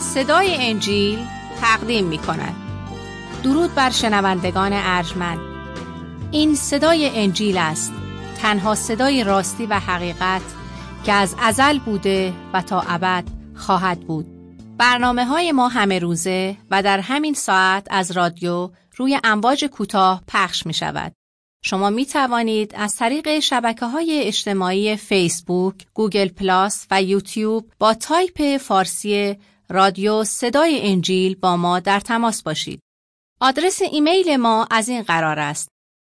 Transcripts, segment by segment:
صدای انجیل تقدیم می کند. درود بر شنوندگان ارجمند. این صدای انجیل است، تنها صدای راستی و حقیقت که از ازل بوده و تا ابد خواهد بود. برنامه‌های ما همه روزه و در همین ساعت از رادیو روی امواج کوتاه پخش می شود. شما می توانید از طریق شبکه‌های اجتماعی فیسبوک، گوگل پلاس و یوتیوب با تایپ فارسی رادیو صدای انجیل با ما در تماس باشید. آدرس ایمیل ما از این قرار است: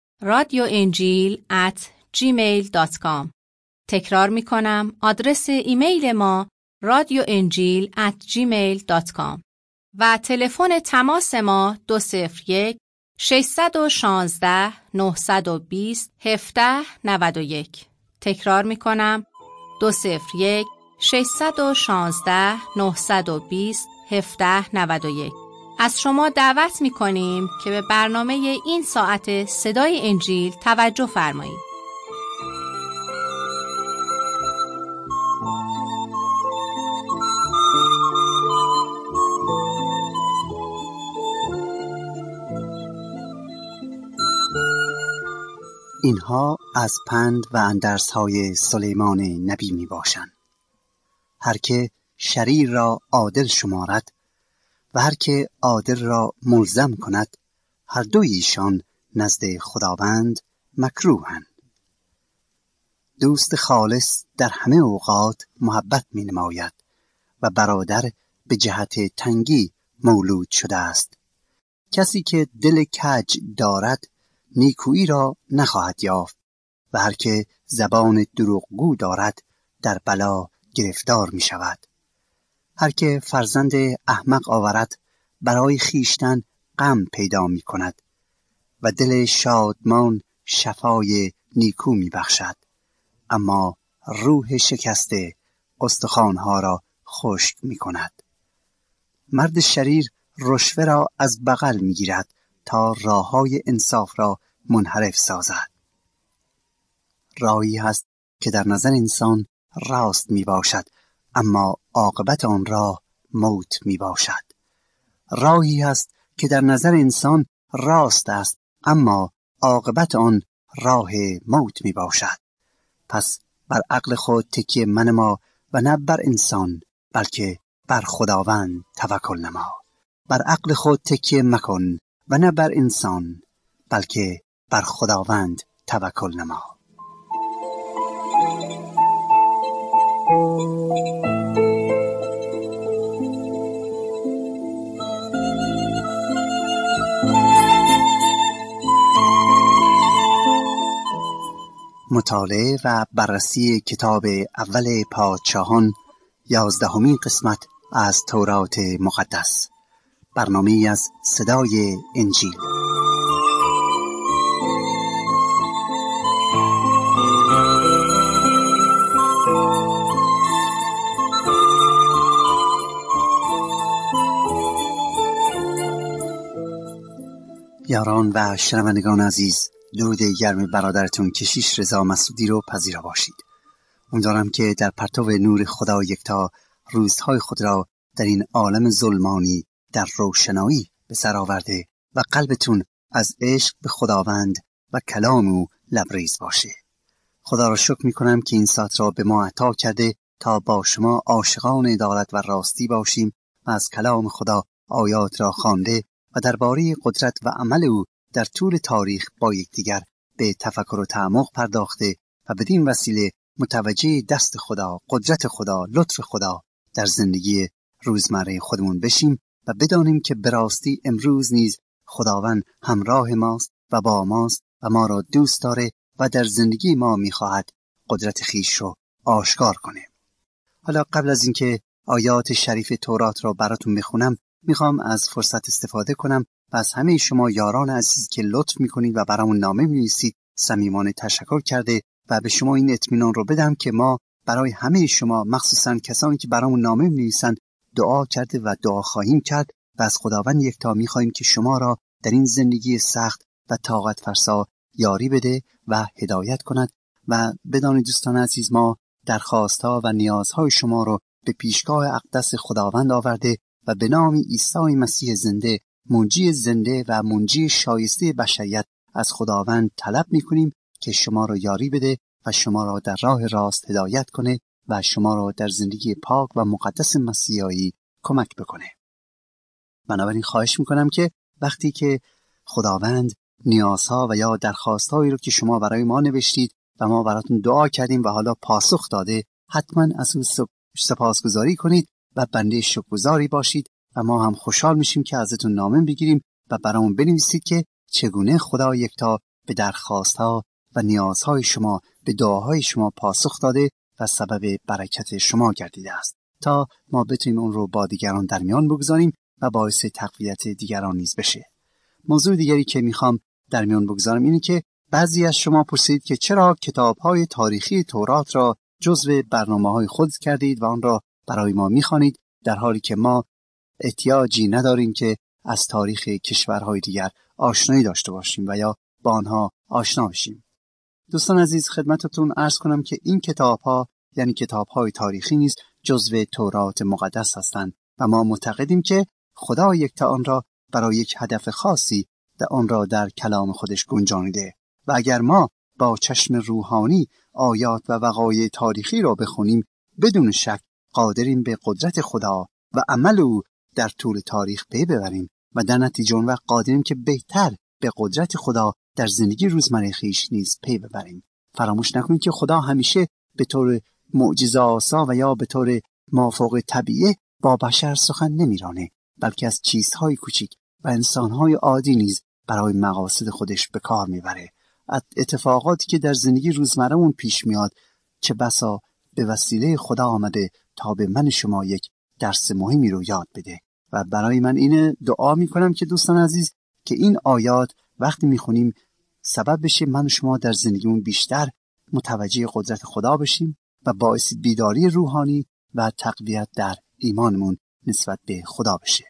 radioenjil@gmail.com. تکرار می کنم، آدرس ایمیل ما radioenjil@gmail.com و تلفن تماس ما 201-616-920-1791. تکرار می کنم، 201-616-920-1791. از شما دعوت می کنیم که به برنامه این ساعت صدای انجیل توجه فرمایید. اینها از پند و اندرس‌های سلیمان نبی می باشند. هر که شریر را عادل شمارد و هر که عادل را ملزم کند، هر دوی ایشان نزد خداوند مکروهند. دوست خالص در همه اوقات محبت می نماید و برادر به جهت تنگی مولود شده است. کسی که دل کج دارد نیکویی را نخواهد یافت و هر که زبان دروغگو دارد در بلا گرفتار می شود. هر که فرزند احمق آورد برای خیشتن غم پیدا می کند و دل شادمان شفای نیکو می بخشد، اما روح شکسته استخوانها را خشک می کند. مرد شریر رشوه را از بغل می گیرد تا راههای انصاف را منحرف سازد. راهی هست که در نظر انسان راست می باشد، اما عاقبت آن راه موت می باشد. راهی هست که در نظر انسان راست است، اما عاقبت آن راه موت می باشد. پس بر عقل خود تکیه منما و نه بر انسان، بلکه بر خداوند توکل نما. بر عقل خود تکیه مکن و نه بر انسان، بلکه بر خداوند توکل نما. مطالعه و بررسی کتاب اول پادشاهان 11مین قسمت از تورات مقدس. برنامه‌ای از صدای انجیل. یاران و شنوندگان عزیز، درود گرم برادرتون کشیش رضا مسعودی رو پذیرا باشید. امیدوارم که در پرتو نور خدا یکتا روزهای خود را در این عالم ظلمانی در روشنایی به سر آورده و قلبتون از عشق به خداوند و کلام او لبریز باشه. خدا را شکر می‌کنم که این ساعت را به ما عطا کرده تا با شما عاشقان عدالت و راستی باشیم و از کلام خدا آیات را خوانده و درباره قدرت و عمل او در طول تاریخ با یکدیگر به تفکر و تعمق پرداخته و بدین وسیله متوجه دست خدا، قدرت خدا، لطف خدا در زندگی روزمره خودمون بشیم و بدانیم که به راستی امروز نیز خداوند همراه ماست و با ماست و ما را دوست داره و در زندگی ما می‌خواهد قدرت خویش رو آشکار کنه. حالا قبل از اینکه آیات شریف تورات را براتون بخونم، میخوام از فرصت استفاده کنم و از همه شما یاران عزیز که لطف میکنید و برامون نامه می‌نویسید صمیمانه تشکر کرده و به شما این اطمینان رو بدم که ما برای همه شما، مخصوصاً کسانی که برامون نامه می‌نویسن، دعا کرده و دعا خواهیم کرد و از خداوند یکتا می‌خوایم که شما را در این زندگی سخت و طاقت فرسا یاری بده و هدایت کند و بدانید دوستان عزیز، ما درخواست‌ها و نیازهای شما رو به پیشگاه اقدس خداوند آورده و به نام عیسی مسیح زنده، منجی زنده و منجی شایسته بشریت، از خداوند طلب می‌کنیم که شما را یاری بده و شما را در راه راست هدایت کنه و شما را در زندگی پاک و مقدس مسیحایی کمک بکنه. بنابراین خواهش می‌کنم که وقتی که خداوند نیازها و یا درخواستهایی رو که شما برای ما نوشتید و ما براتون دعا کردیم و حالا پاسخ داده، حتما از او سپاسگزاری کنید و بنده شکرگزاری باشید و ما هم خوشحال میشیم که ازتون نامه بگیریم و برامون بنویسید که چگونه خدا یکتا به درخواستها و نیازهای شما، به دعاهای شما پاسخ داده و سبب برکت شما گردیده است، تا ما بتونیم اون رو با دیگران در میان بگذاریم و باعث تقویت دیگران نیز بشه. موضوع دیگری که میخوام در میان بگذارم اینه که بعضی از شما پرسید که چرا کتاب‌های تاریخی تورات را جزو برنامه‌های خود کردید و آن را برای ما میخوانید، در حالی که ما احتیاجی نداریم که از تاریخ کشورهای دیگر آشنایی داشته باشیم و یا با آنها آشنا بشیم. دوستان عزیز، خدمتتون عرض کنم که این کتاب‌ها یعنی کتاب‌های تاریخی نیز جزو تورات مقدس هستند و ما معتقدیم که خدا یکتا آن را برای یک هدف خاصی آن را در کلام خودش گنجانیده و اگر ما با چشم روحانی آیات و وقایع تاریخی را بخونیم، بدون شک قادریم به قدرت خدا و عمل او در طول تاریخ پی ببریم و در نتیجه اون وقت قادریم که بهتر به قدرت خدا در زندگی روزمره خویش نیز پی ببریم. فراموش نکنید که خدا همیشه به طور معجزه‌آسا و یا به طور مافوق طبیعه با بشر سخن نمیرانه، بلکه از چیزهای کوچک و انسانهای عادی نیز برای مقاصد خودش به کار میبره. اتفاقاتی که در زندگی روزمره‌مون پیش میاد چه بسا به وسیله خدا آمده تا به من شما یک درس مهمی رو یاد بده و برای من اینه دعا میکنم که دوستان عزیز که این آیات وقتی میخونیم سبب بشه من و شما در زندگیمون بیشتر متوجه قدرت خدا بشیم و باعث بیداری روحانی و تقویت در ایمانمون نسبت به خدا بشه.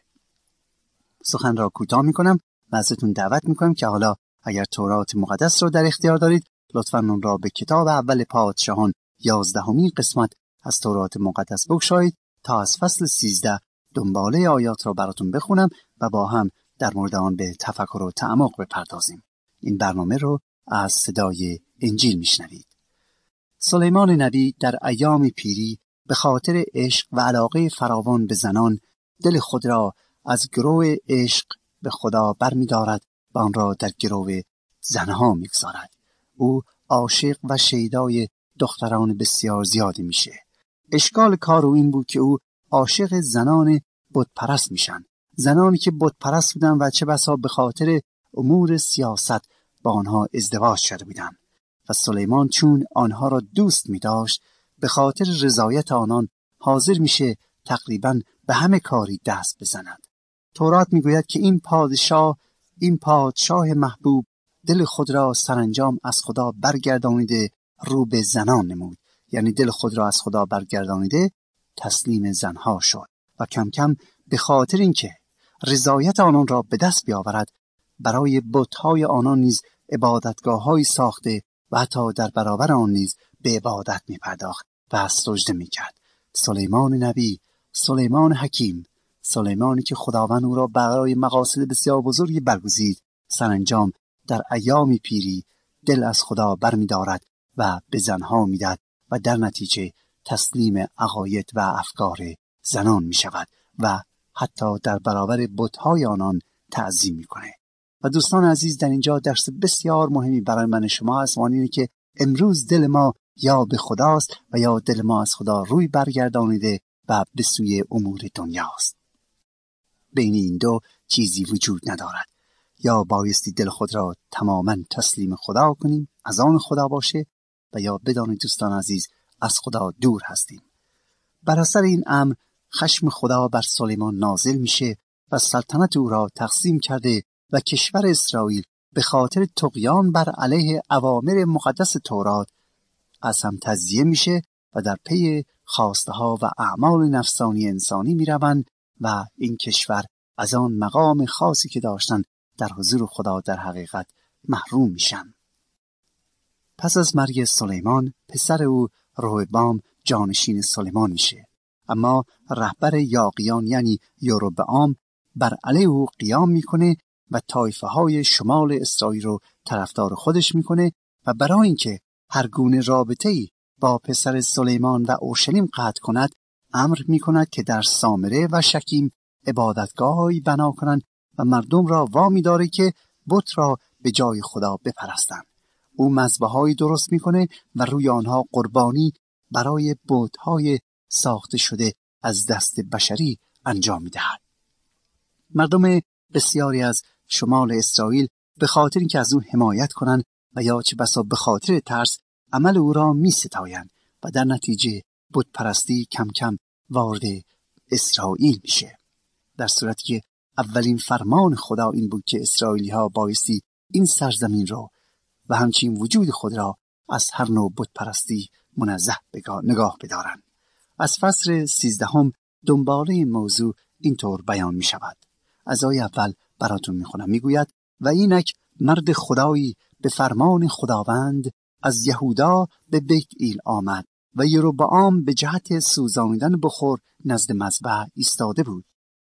سخن را کوتاه میکنم و ازتون دعوت میکنم که حالا اگر تورات مقدس را در اختیار دارید لطفاً اون را به کتاب اول پادشاهان 11مین قسمت از تورات مقدس بگشایید تا از فصل 13 دنباله آیات را براتون بخونم و با هم در مورد آن به تفکر و تعمق بپردازیم. این برنامه رو از صدای انجیل میشنوید. سلیمان نبی در ایام پیری به خاطر عشق و علاقه فراوان به زنان دل خود را از گرو عشق به خدا برمی‌دارد و آن را در گرو زنها می‌گذارد. او عاشق و شیدای دختران بسیار زیادی میشه. اشکال کار او این بود که او عاشق زنان بت پرست میشن، زنانی که بت پرست بودن و چه بسا به خاطر امور سیاست با آنها ازدواج کرده بودن و سلیمان چون آنها را دوست می داشت به خاطر رضایت آنان حاضر میشه تقریباً به همه کاری دست بزند. تورات میگوید که این پادشاه محبوب دل خود را سرانجام از خدا برگردانیده رو به زنان نمود، یعنی دل خود را از خدا برگردانیده تسلیم زنها شد و کم کم به خاطر اینکه رضایت آنان را به دست بیاورد برای بت‌های آنان نیز عبادتگاه‌هایی ساخته و حتی در برابر آن نیز به عبادت می‌پرداخت و سجده می‌کرد. سلیمان نبی، سلیمان حکیم، سلیمانی که خداوند او را برای مقاصد بسیار بزرگی برگزید، سرانجام در ایام پیری دل از خدا برمی‌دارد و به زنها می‌دهد و در نتیجه تسلیم عقاید و افکار زنان می‌شود و حتی در برابر بت‌های آنان تعظیم می‌کند. و دوستان عزیز، در اینجا درس بسیار مهمی برای من شما هست، اینه که امروز دل ما یا به خداست و یا دل ما از خدا روی برگردانیده و به سوی امور دنیاست. بین این دو چیزی وجود ندارد. یا بایستی دل خود را تماما تسلیم خدا کنیم، از آن خدا باشه، و یا بدانید دوستان عزیز از خدا دور هستیم. بر اثر این امر خشم خدا بر سلیمان نازل میشه و سلطنت او را تقسیم کرده و کشور اسرائیل به خاطر طغیان بر علیه اوامر مقدس تورات از هم تجزیه میشه و در پی خواسته ها و اعمال نفسانی انسانی میروند و این کشور از آن مقام خاصی که داشتن در حضور خدا در حقیقت محروم میشن. پس از مرگ سلیمان پسر او رهبام جانشین سلیمان میشه اما رهبر یاغیان یعنی یروبعام بر علیه او قیام میکنه و طایفه های شمال اسرائیل رو طرفدار خودش میکنه و برای اینکه هر گونه رابطه‌ای با پسر سلیمان و اورشلیم قطع کند امر میکند که در سامره و شکیم عبادتگاهی بنا کنند و مردم را وامی داره که بت را به جای خدا بپرستند. او مذبح‌هایی درست میکنه و روی آنها قربانی برای بت‌های ساخته شده از دست بشری انجام میدهد. مردم بسیاری از شمال اسرائیل به خاطر اینکه از او حمایت کنند و یا چه بسا به خاطر ترس عمل او را می‌ستایند و در نتیجه بت پرستی کم کم وارد اسرائیل میشه. در صورتی که اولین فرمان خدا این بود که اسرائیلی ها بایستی این سرزمین را و همچنین وجود خود را از هر نوع بت پرستی منزه نگاه بدارند. از فصل 13 دنباله این موضوع اینطور بیان می شود. از آیه اول براتون می خونم. می گوید و اینک مرد خدایی به فرمان خداوند از یهودا به بیت ایل آمد و یروبعام به جهت سوزانیدن بخور نزد مذبح ایستاده بود.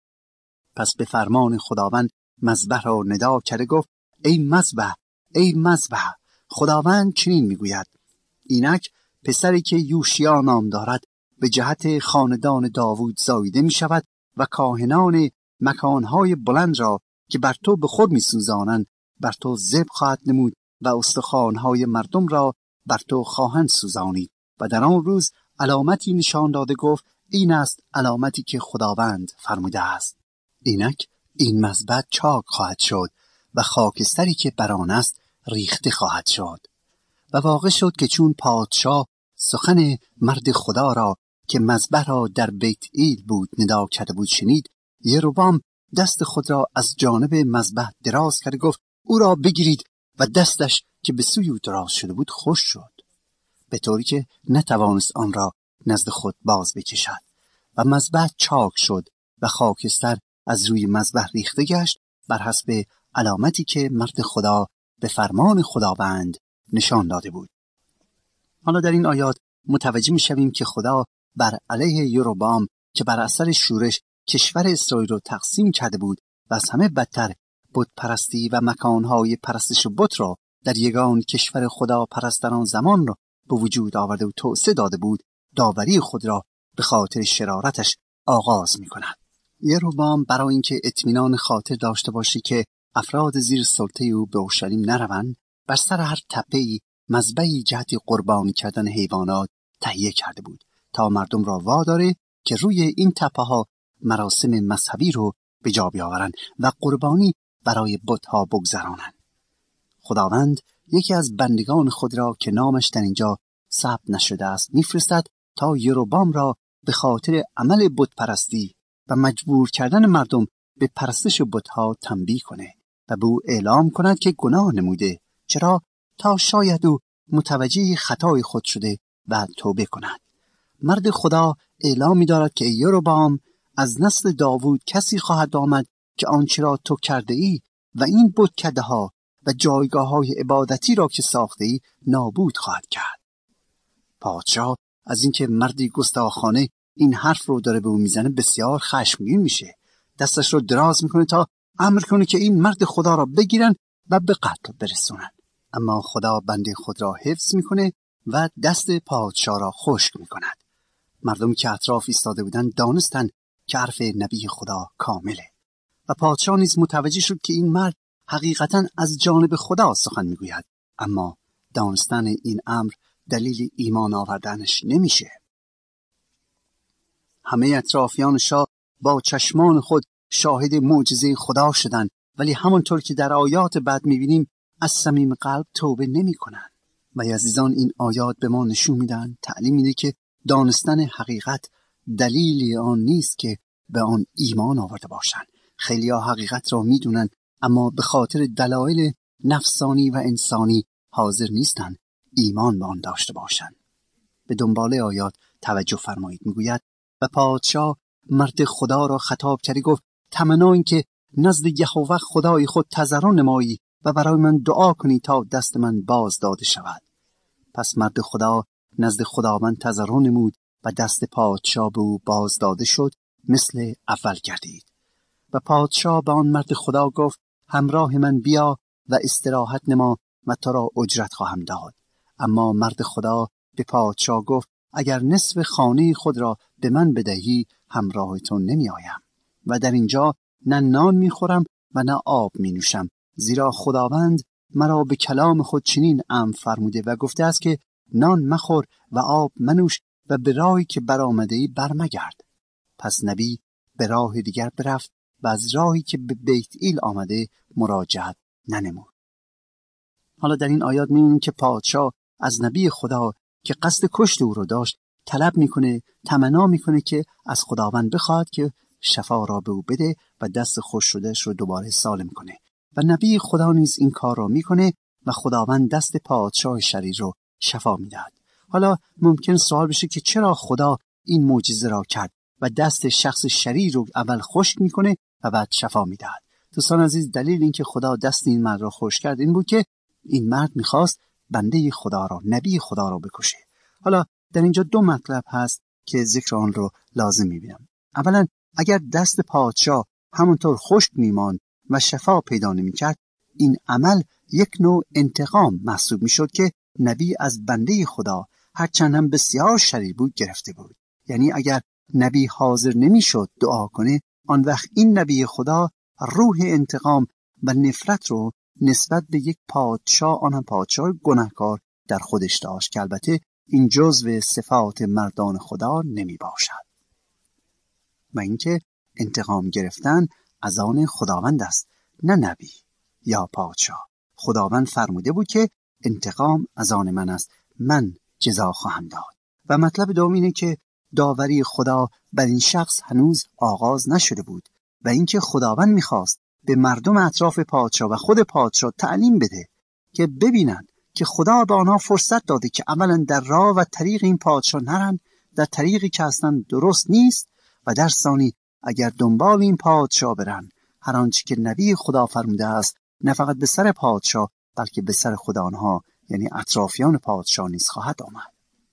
پس به فرمان خداوند مذبح را ندا کرده گفت ای مذبح، ای مذبح. خداوند چنین میگوید اینک پسری که یوشیا نام دارد به جهت خاندان داوود زاییده می شود و کاهنان مکانهای بلند را که بر تو بخور می سوزانند بر تو ذبح خواهد نمود و استخوانهای مردم را بر تو خواهند سوزانید. و در آن روز علامتی نشان داده گفت این است علامتی که خداوند فرموده است. اینک این مذبح چاک خواهد شد و خاکستری که بر آن است ریخته خواهد شد. و واقع شد که چون پادشاه سخن مرد خدا را که مذبح را در بیت ایل بود ندا کرده بود شنید، یروبعام دست خود را از جانب مذبح دراز کرد، گفت او را بگیرید و دستش که به سوی او دراز شده بود خشک شد، به طوری که نتوانست آن را نزد خود باز بکشد و مذبح چاک شد و خاکستر از روی مذبح ریخته گشت بر حسب علامتی که مرد خدا به فرمان خداوند نشان داده بود. حالا در این آیات متوجه می‌شویم که خدا بر علیه یروبعام که بر اثر شورش کشور اسرائیل را تقسیم کرده بود و از همه بدتر بت پرستی و مکانهای پرستش بت را در یگان کشور خدا پرستان زمان را به وجود آورده و توسعه داده بود، داوری خود را به خاطر شرارتش آغاز می‌کند. یروبعام برای اینکه اطمینان خاطر داشته باشی که افراد زیر سلطه او به اورشلیم نروند، بر سر هر تپه‌ای مذبحی جهت قربانی کردن حیوانات تهیه کرده بود تا مردم را واداره که روی این تپه‌ها مراسم مذهبی رو به جا بیاورند و قربانی برای بت‌ها بگذرانند. خداوند یکی از بندگان خود را که نامش در اینجا ثبت نشده است میفرستد تا یروبعام را به خاطر عمل بت پرستی و مجبور کردن مردم به پرستش بت‌ها تنبیه کنه و به او اعلام کند که گناه نموده. چرا؟ تا شاید او متوجه خطای خود شده و توبه کند. مرد خدا اعلام می‌دارد که ای یروبعام، از نسل داوود کسی خواهد آمد که آنچه را تو کرده ای و این بتکده‌ها و جایگاه‌های عبادتی را که ساخته ای نابود خواهد کرد. پادشاه از اینکه مردی گستاخانه این حرف رو داره به او میزنه بسیار خشمگین میشه. دستش رو دراز میکنه تا امر کنه که این مرد خدا را بگیرن و به قتل برسونن. اما خدا بنده خود را حفظ میکنه و دست پادشاه را خشک میکند. مردمی که اطراف ایستاده بودند دانستند که حرف نبی خدا کامله و پادشاه نیز متوجه شد که این مرد حقیقتاً از جانب خدا سخن میگوید. اما دانستن این امر دلیل ایمان آوردنش نمیشه. همه اطرافیان شاه با چشمان خود شاهد معجزه خدا شدند، ولی همانطور که در آیات بعد میبینیم از صمیم قلب توبه نمی کنند. و عزیزان این آیات به ما نشون میدن، تعلیم میده که دانستن حقیقت دلیلی آن نیست که به آن ایمان آورده باشند. خیلی ها حقیقت را میدونن اما به خاطر دلایل نفسانی و انسانی حاضر نیستند ایمان به آن داشته باشند. به دنباله آیات توجه فرمایید. میگوید و پادشاه مرد خدا را خطاب کرد، گفت تمنا این که نزد یهوه خدای خود تضرع نمایی و برای من دعا کنی تا دست من باز داده شود. پس مرد خدا نزد خداوند تضرع نمود و دست پادشاه به او باز داده شد، مثل اول گردید. و پادشاه به آن مرد خدا گفت: همراه من بیا و استراحت نما و تو را اجرت خواهم داد. اما مرد خدا به پادشاه گفت: اگر نصف خانه خود را به من بدهی همراه تو نمی آیم و در اینجا نه نان می خورم و نه آب می نوشم، زیرا خداوند مرا به کلام خود چنین امر فرموده و گفته است که نان مخور و آب منوش و به راهی که برآمده‌ای برمگرد. پس نبی به راه دیگر برفت و از راهی که به بیت ایل آمده مراجعت ننمود. حالا در این آیات می‌بینیم که پادشاه از نبی خدا که قصد کشت او رو داشت طلب میکنه، تمنا میکنه که از خداوند بخواد که شفا را به او بده و دست خوش شدهش رو دوباره سالم کنه. و نبی خدا نیز این کار را میکنه و خداوند دست پادشاه شریر رو شفا میدهد. حالا ممکن سوال بشه که چرا خدا این معجزه را کرد و دست شخص شریر رو اول خشک میکنه و بعد شفا میدهد. دوستان عزیز، دلیل این که خدا دست این مرد را خشک کرد این بود که این مرد میخواست بنده خدا را، نبی خدا را بکشه. حالا در اینجا دو مطلب هست که ذکر آن رو لازم میبینم. اولا، اگر دست پادشاه همونطور خشک میماند و شفا پیدا نمیکرد، این عمل یک نوع انتقام محسوب میشد که نبی از بنده خدا هرچند هم بسیار شریر بود گرفته بود. یعنی اگر نبی حاضر نمیشد دعا کنه، آن وقت این نبی خدا روح انتقام و نفرت رو نسبت به یک پادشاه، آن هم پادشاه گناهکار، در خودش داشت که البته این جزو صفات مردان خدا نمی باشد. و اینکه انتقام گرفتن از آن خداوند است، نه نبی یا پادشاه. خداوند فرموده بود که انتقام از آن من است، من جزا خواهم داد. و مطلب دوم اینه که داوری خدا بر این شخص هنوز آغاز نشده بود و اینکه خداوند میخواست به مردم اطراف پادشاه و خود پادشاه تعلیم بده که ببینن که خدا به آنها فرصت داده که اولا در راه و طریق این پادشاه نرن، در طریقی که اصلا درست نیست، و در ثانی اگر دنبال این پادشاه برن، هر آنچه که نبی خدا فرموده است نه فقط به سر پادشاه بلکه به سر خود آنها، یعنی اطرافیان پادشاه نیز خواهد آمد.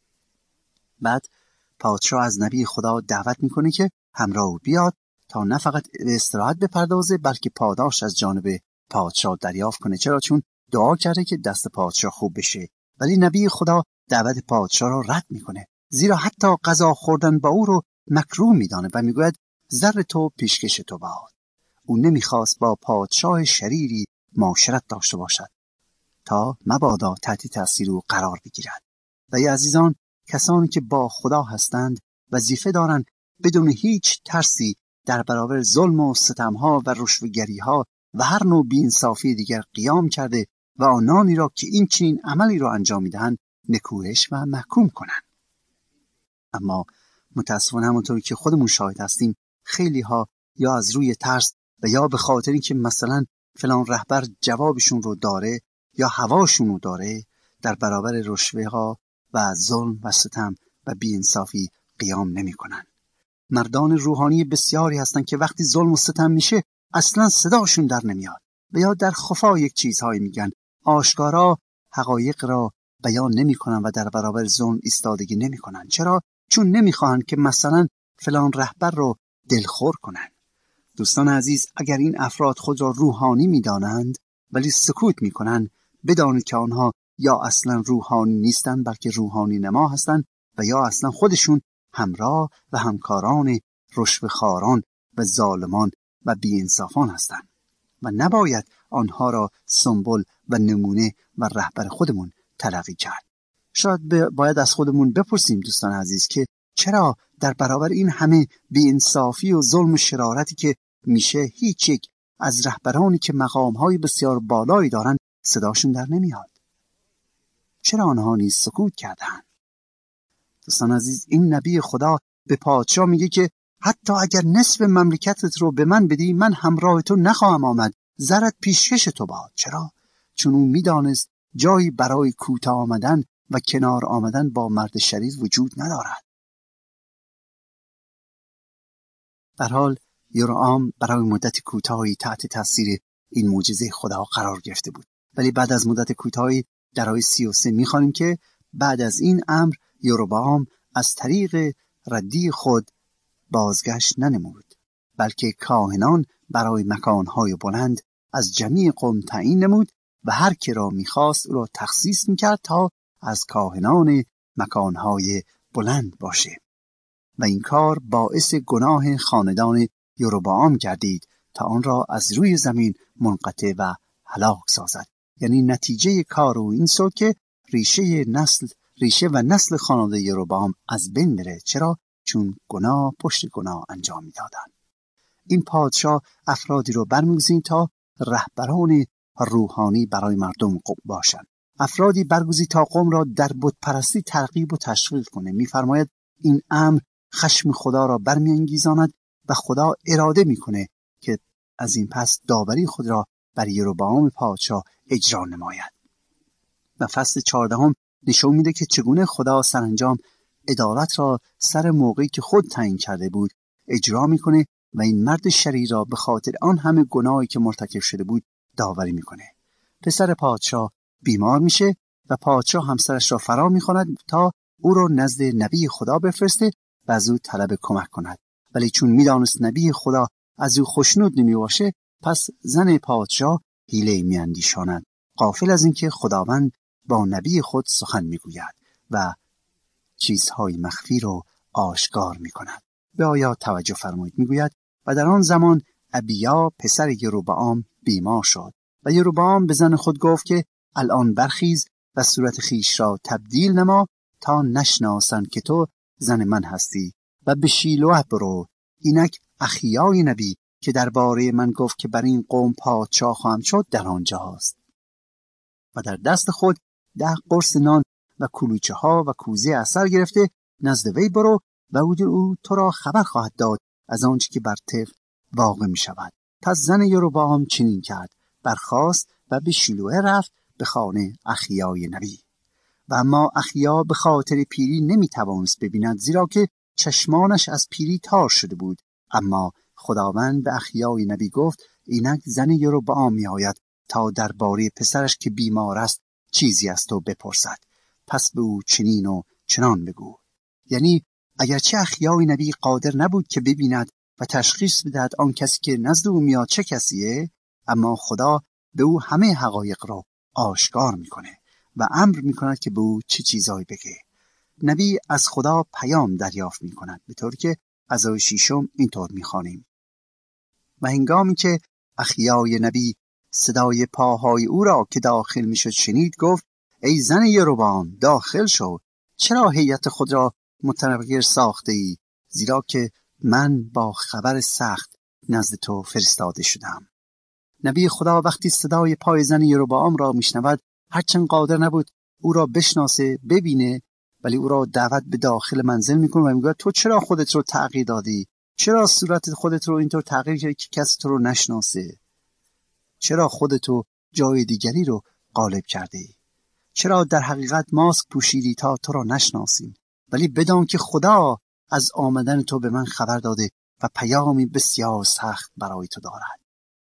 بعد پادشاه از نبی خدا دعوت میکنه که همراه او بیاد تا نه فقط به استراحت بپردازه بلکه پاداش از جانب پادشاه دریافت کنه. چرا؟ چون دعا کرده که دست پادشاه خوب بشه. ولی نبی خدا دعوت پادشاه را رد میکنه، زیرا حتی غذا خوردن با او رو مکروه میدانه و میگوید زر تو پیشکش تو باد. او نمیخواست با پادشاه شریری معاشرت داشته باشد تا مبادا تحت تاثیر او قرار بگیرد. و ای عزیزان، کسانی که با خدا هستند وظیفه دارند بدون هیچ ترسی در برابر ظلم و ستمها و رشوه‌گری‌ها و هر نوع بی‌انصافی دیگر قیام کرده و آنانی را که این چنین عملی را انجام میدهند نکوهش و محکوم کنند. اما متاسفانه همونطور که خودمون شاهد هستیم، خیلی ها یا از روی ترس و یا به خاطر اینکه مثلا فلان رهبر جوابشون رو داره یا هواشون رو داره، در برابر رشوه ها و ظلم و ستم و بی‌انصافی قیام نمی کنن. مردان روحانی بسیاری هستن که وقتی ظلم و ستم میشه اصلا صداشون در نمیاد و یا در خفا یک چیزهایی میگن، آشکارا حقایق را بیان نمی کنن و در برابر ظلم ایستادگی نمی کنن. چرا؟ چون نمیخواهند که مثلا فلان رهبر رو دلخور کنن. دوستان عزیز، اگر این افراد خود را روحانی میدانند ولی سکوت میکنن، بدانید که آنها یا اصلا روحانی نیستند بلکه روحانی نما هستند و یا اصلا خودشون همراه و همکاران رشوه‌خواران و ظالمان و بی‌انصافان هستند و نباید آنها را سمبل و نمونه و رهبر خودمون تلقی کرد. شاید باید از خودمون بپرسیم دوستان عزیز که چرا در برابر این همه بی‌انصافی و ظلم و شرارتی که میشه هیچ یک از رهبرانی که مقام‌های بسیار بالایی دارن صداشون در نمیاد؟ چرا آنها نیز سکوت کردند؟ دوستان عزیز، این نبی خدا به پادشاه میگه که حتی اگر نصف مملکتت رو به من بدی، من همراه تو نخواهم آمد، زرت پیشکش تو باد. چرا؟ چون اون میدانست جایی برای کوتاه آمدن و کنار آمدن با مرد شریر وجود ندارد. در حال یربعام برای مدت کوتاهی تحت تاثیر این معجزه خدا قرار گرفته بود، ولی بعد از مدت کوتاهی در آیه 33 میخوانیم که بعد از این امر یربعام از طریق ردی خود بازگشت ننمود، بلکه کاهنان برای مکانهای بلند از جمیع قوم تعیین نمود و هر که را می‌خواست او را تخصیص می‌کرد تا از کاهنان مکانهای بلند باشه. و این کار باعث گناه خاندان یروبعام گردید تا آن را از روی زمین منقطع و هلاک سازد. یعنی نتیجه کار او این شد که ریشه و نسل خانواده یروبعام از بین بره. چرا؟ چون گناه پشت گناه انجام میدادند. این پادشاه افرادی رو برمی‌گزید تا رهبران روحانی برای مردم باشند. افرادی برگزید تا قوم را در بتپرستی ترغیب و تشویق کنه. می‌فرماید این امر خشم خدا را برمی‌انگیزاند و خدا اراده می‌کنه که از این پس داوری خود را بر یروبعام پادشاه اجرا نماید. و فصل 14 نشون میده که چگونه خدا سرانجام عدالت را سر موقعی که خود تعیین کرده بود اجرا میکنه و این مرد شریر را به خاطر آن همه گناهی که مرتکب شده بود داوری میکنه. پسر پادشاه بیمار میشه و پادشاه همسرش را فرا میخواند تا او را نزد نبی خدا بفرسته و از او طلب کمک کند. ولی چون میدانست نبی خدا از او خوشنود نمیباشه، پس زن پادشاه حیله میاندیشاند، غافل از اینکه خداوند با نبی خود سخن میگوید و چیزهای مخفی رو آشکار میکند. به آیات توجه فرمایید. میگوید و در آن زمان ابیا پسر یروبعام بیمار شد و یروبعام به زن خود گفت که الان برخیز و صورت خیش را تبدیل نما تا نشناسند که تو زن من هستی و به شیلوه برو، اینک اخیای نبی که درباره من گفت که بر این قوم پادشاه خواهم شد در آنجا است. و در دست خود 10 قرص نان و کلوچه ها و کوزه عسل گرفته نزد وی برو و او تو را خبر خواهد داد از آنچه که بر طفل واقع می شود. پس زن یروبعام چنین کرد، برخاست و به شیلوه رفت به خانه اخیای نبی. و اما اخیا به خاطر پیری نمی توانست ببیند، زیرا که چشمانش از پیری تار شده بود. اما خداوند به اخیای نبی گفت اینک زن یروبعام می آید تا درباره پسرش که بیمار است چیزی از تو بپرسد، پس به او چنین و چنان بگو. یعنی اگرچه اخیای نبی قادر نبود که ببیند و تشخیص بدهد آن کسی که نزد او میاد چه کسیه، اما خدا به او همه حقایق را آشکار میکنه و امر میکند که به او چه چیزایی بگه. نبی از خدا پیام دریافت میکند، به طور که از آیه 6 اینطور میخوانیم: و هنگامی که اخیای نبی صدای پاهای او را که داخل میشد شنید، گفت ای زن یروبعام داخل شو، چرا هیئت خود را متنفر ساخته ای؟ زیرا که من با خبر سخت نزد تو فرستاده شدم. نبی خدا وقتی صدای پای زن یروبعام را میشنود، هرچند قادر نبود او را بشناسه ببینه، ولی او را دعوت به داخل منزل میکنه و میگه تو چرا خودت رو تغییر دادی؟ چرا صورت خودت رو اینطور تغییر کردی که کسی تو رو نشناسه؟ چرا خودتو جای دیگری رو غالب کردی؟ چرا در حقیقت ماسک پوشیدی تا تو را نشناسیم؟ ولی بدان که خدا از آمدن تو به من خبر داده و پیامی بسیار سخت برای تو دارد.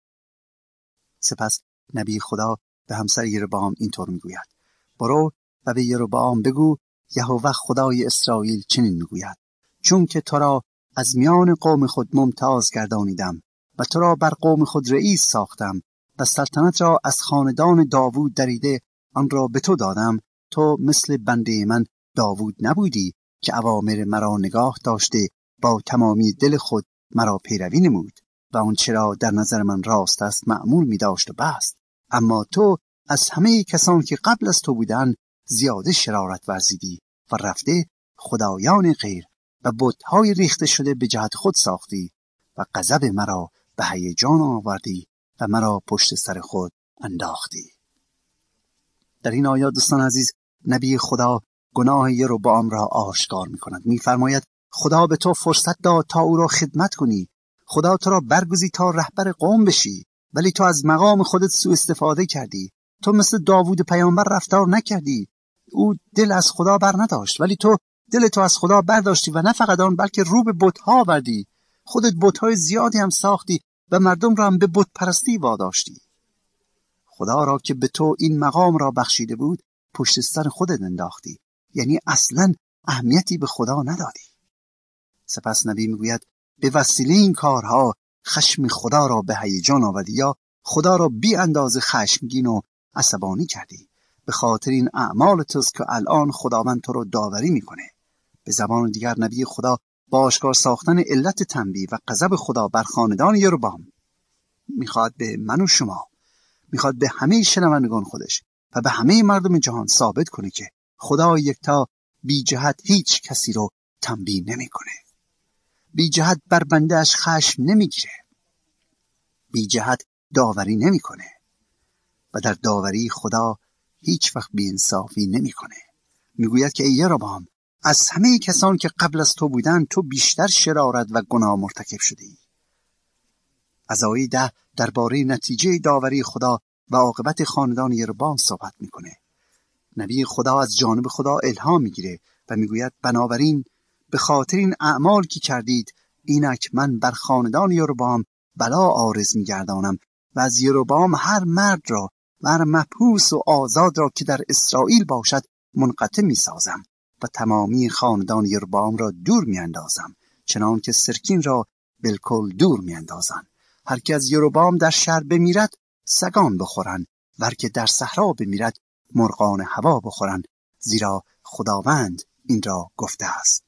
سپس نبی خدا به همسر یروبعام اینطور میگوید: برو و به یروبعام بگو یهوه خدای اسرائیل چنین میگوید: چون که تو را از میان قوم خود ممتاز گردانیدم و تو را بر قوم خود رئیس ساختم و سلطنت را از خاندان داوود دریده آن را به تو دادم، تو مثل بنده من داوود نبودی که اوامر مرا نگاه داشته با تمامی دل خود مرا پیروی نمود و آن چرا در نظر من راست است معمول می داشت و بست. اما تو از همه کسان که قبل از تو بودند زیاده شرارت ورزیدی و رفته خدایان غیر و بت‌های ریخته شده به جهت خود ساختی و غضب مرا به هیجان آوردی و مرا پشت سر خود انداختی. در این آیات دوستان عزیز نبی خدا گناه یروبعام را آشکار می‌کند. می‌فرماید خدا به تو فرصت داد تا او را خدمت کنی، خدا تو را برگزید تا رهبر قوم بشی، ولی تو از مقام خودت سوء استفاده کردی. تو مثل داوود پیامبر رفتار نکردی. او دل از خدا بر نداشت، ولی تو دل تو از خدا برداشتی و نه فقط آن بلکه رو به بت‌ها آوردی. خودت بت‌های زیادی هم ساختی و مردم را هم به بت پرستی واداشتی. خدا را که به تو این مقام را بخشیده بود پشت سر خودت انداختی. یعنی اصلاً اهمیتی به خدا ندادی. سپس نبی میگوید به وسیله این کارها خشم خدا را به هیجان آوردی یا خدا را بی اندازه خشمگین و عصبانی کردی. به خاطر این اعمال توست که الان خداوند تو رو داوری میکنه. به زبان دیگر نبی خدا با آشکار ساختن علت تنبیه و غضب خدا بر خاندان یروبعام میخواد به من و شما، میخواد به همه شنوندگان خودش و به همه مردم جهان ثابت کنه که خدا یکتا بی جهت هیچ کسی رو تنبیه نمیکنه. بی جهت بر بنده‌اش خشم نمیگیره. بی جهت داوری نمیکنه و در داوری خدا هیچ وقت بی‌انصافی نمیکنه. میگوید که ای یروبعام، از همه کسان که قبل از تو بودن تو بیشتر شرارت و گناه مرتکب شدی. از آیه 10 درباره نتیجه داوری خدا و عاقبت خاندان یروبعام صحبت میکنه. نبی خدا از جانب خدا الهام میگیره و میگوید بنابراین به خاطر این اعمال که کردید اینک من بر خاندان یروبعام بلا عارض میگردانم و از یروبعام هر مرد را و هر مبعوث و آزاد را که در اسرائیل باشد منقطع میسازم و تمامی خاندان یروبعام را دور میاندازم، چنان که سرکین را بالکل دور میاندازم. هر که از یروبعام در شهر بمیرد سگان بخورند و هر که در صحرا بمیرد مرغان هوا بخورند، زیرا خداوند این را گفته است.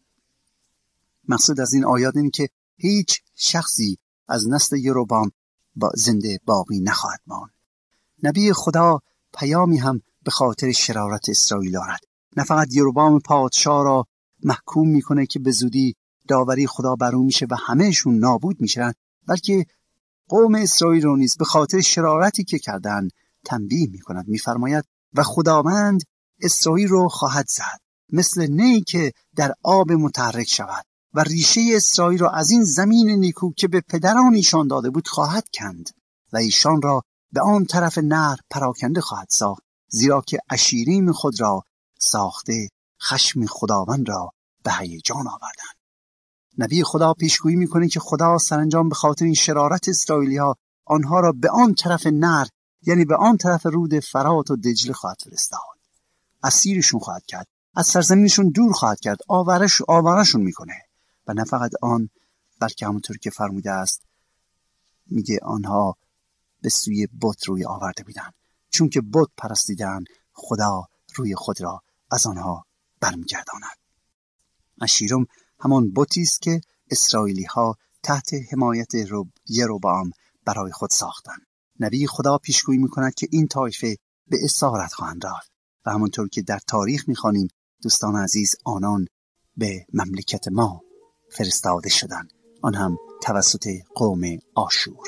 مقصود از این آیات اینه که هیچ شخصی از نسل یروبعام زنده باقی نخواهد ماند. نبی خدا پیامی هم به خاطر شرارت اسرائیل دارد. نه فقط یروبعام پادشاه را محکوم میکنه که به زودی داوری خدا بر او میشه و همهشون نابود میشن، بلکه قوم اسرائیل رو نیز به خاطر شرارتی که کردن تنبیه میکند. میفرماید و خداوند اسرائیل رو خواهد زد مثل نی که در آب متحرک شود و ریشه اسرائیل را از این زمین نیکو که به پدران ایشان داده بود خواهد کند و ایشان را به آن طرف نهر پراکنده خواهد ساخت، زیرا که عشیرین خود را ساخته خشم خداوند را به هیجان آوردند. نبی خدا پیشگویی میکنه که خدا سرانجام به خاطر این شرارت اسرائیلی‌ها آنها را به آن طرف نهر، یعنی به آن طرف رود فرات و دجله خواهد فرستاد. اسیرشون خواهد کرد، از سرزمینشون دور خواهد کرد، آوارشون میکنه. و نه فقط آن، بلکه همونطور که فرموده است میگه آنها به سوی بت روی آورده بودن، چون که بت پرستیدن خدا روی خود را از آنها برمیگرداند. اشیرم همان بتی است که اسرائیلی ها تحت حمایت یروبعام برای خود ساختند. نبی خدا پیشگویی میکند که این طایفه به اسارت خواهند رفت و همونطور که در تاریخ میخوانیم دوستان عزیز، آنان به مملکت ما فرستاده شدند، آن هم توسط قوم آشور.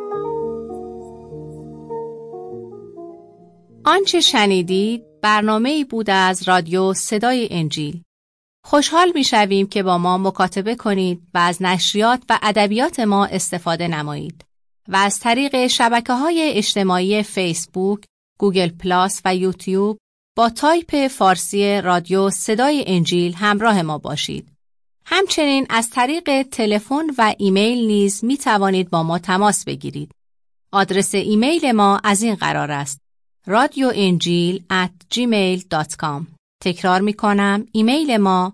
آنچه شنیدید برنامه‌ای بود از رادیو صدای انجیل. خوشحال می‌شویم که با ما مکاتبه کنید و از نشریات و ادبیات ما استفاده نمایید و از طریق شبکه‌های اجتماعی فیسبوک، گوگل پلاس و یوتیوب با تایپ فارسی رادیو صدای انجیل همراه ما باشید. همچنین از طریق تلفن و ایمیل نیز می توانید با ما تماس بگیرید. آدرس ایمیل ما از این قرار است: radioenjil@gmail.com. تکرار می کنم، ایمیل ما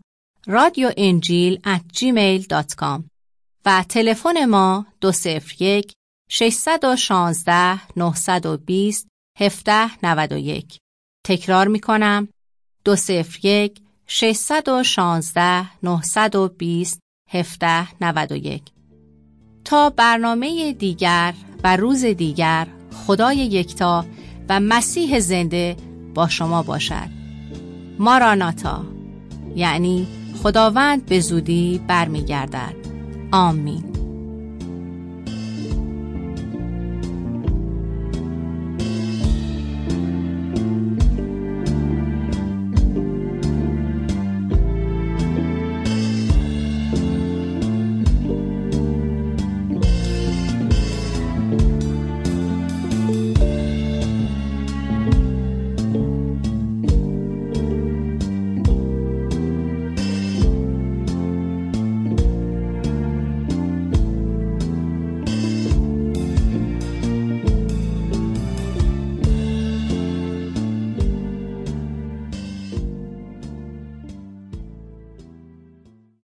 radioenjil@gmail.com و تلفن ما 201 616 920 1791. تکرار می کنم، 201 616 920 1791. تا برنامه دیگر و روز دیگر، خدای یکتا و مسیح زنده با شما باشد. ماراناتا، یعنی خداوند به زودی برمیگردد. آمین.